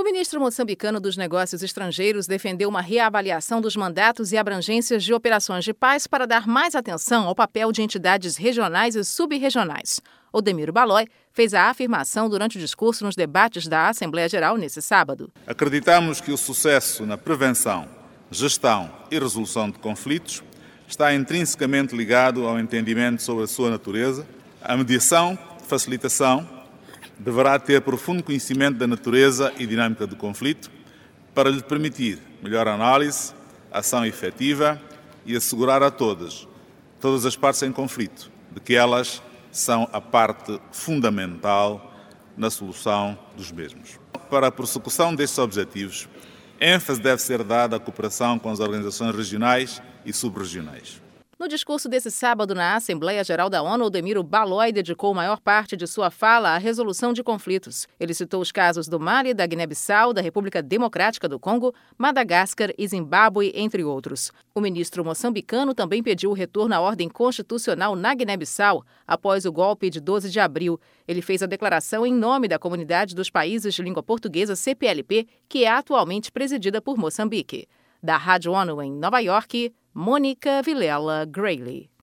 ministro moçambicano dos Negócios Estrangeiros defendeu uma reavaliação dos mandatos e abrangências de operações de paz para dar mais atenção ao papel de entidades regionais e sub-regionais. Odemiro Balói fez a afirmação durante o discurso nos debates da Assembleia Geral nesse sábado. Acreditamos que o sucesso na prevenção, gestão e resolução de conflitos está intrinsecamente ligado ao entendimento sobre a sua natureza. A mediação, facilitação, deverá ter profundo conhecimento da natureza e dinâmica do conflito para lhe permitir melhor análise, ação efetiva e assegurar a todas as partes em conflito, de que elas são a parte fundamental na solução dos mesmos. Para a prossecução destes objetivos, ênfase deve ser dada à cooperação com as organizações regionais e sub-regionais. No discurso desse sábado na Assembleia Geral da ONU, Odemiro Balói dedicou maior parte de sua fala à resolução de conflitos. Ele citou os casos do Mali, da Guiné-Bissau, da República Democrática do Congo, Madagascar e Zimbábue, entre outros. O ministro moçambicano também pediu o retorno à ordem constitucional na Guiné-Bissau após o golpe de 12 de abril. Ele fez a declaração em nome da Comunidade dos Países de Língua Portuguesa, CPLP, que é atualmente presidida por Moçambique. Da Rádio ONU em Nova York, Mônica Vilela Grayley.